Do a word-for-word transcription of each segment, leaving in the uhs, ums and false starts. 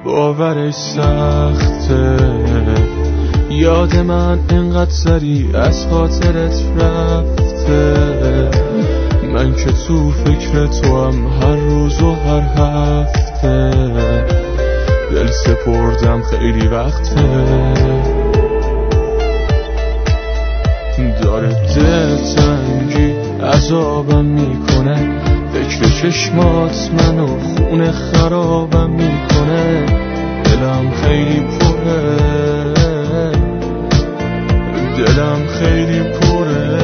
باورش سخته، یاد من انقدر سریع از خاطرت رفته. من که تو فکر تو هم هر روز و هر هفته، دل سپردم خیلی وقته. داره دل تنگی عذابم میکنه، فکر چشمات منو خونه خرابم میکنه. دلم خیلی پره، دلم خیلی پره.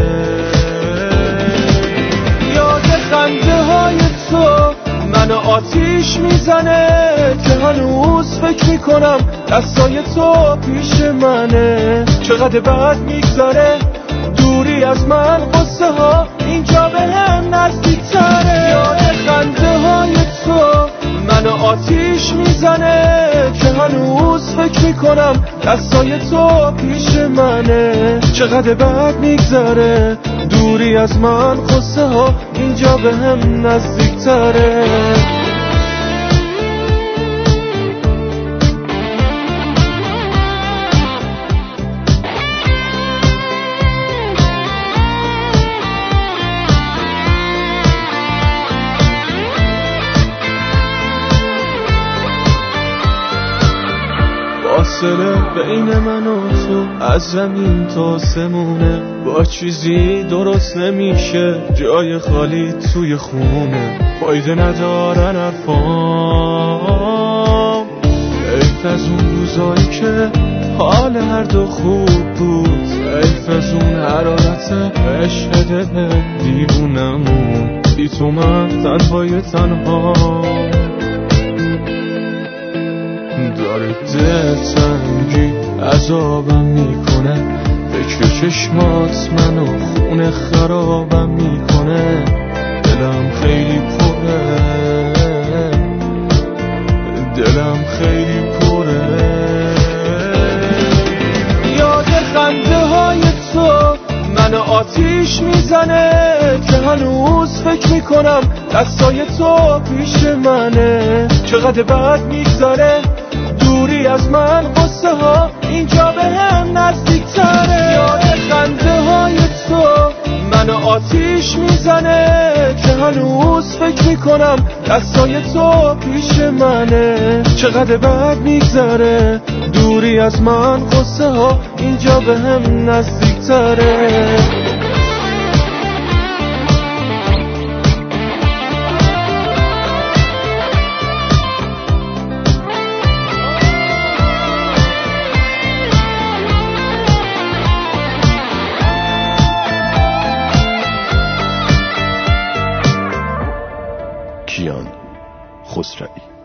یاد خنده های تو منو آتیش میزنه، که هنوز فکر میکنم دستای تو پیش منه. چقدر بد میگذره دوری از من، قصه ها اینجا به هم نزدیکتره. یاد خنده های تو منو آتیش میزنه، که هنوز فکر میکنم دستای تو پیش منه. چقدر بد میگذره دوری از من، قصه ها اینجا به هم نزدیکتره. فاصله بین من و تو از زمین تا سمونه، با چیزی درست نمیشه جای خالی توی خونه. فایده ندارن حرفام، حیف از اون روزایی که حال هر دو خوب بود. حیف از اون حرارت عشق دل دیوونمون، بی تو من تنهای تنها. داره دل تنگی عذابم میکنه، فکر چشمات منو خونه خرابم میکنه. دلم خیلی پره، دلم خیلی پره. یاد خنده های تو منو آتیش میزنه، که هنوز فکر میکنم دستای تو پیش منه. چقدر بد میگذره دوری از من، قصه ها اینجا به هم نزدیکتره. یاد خنده های تو منو آتیش میزنه، که هنوز فکر میکنم دستای تو پیش منه. چقدر بد میگذره دوری از من، قصه ها اینجا به هم نزدیکتره. کیان خسروی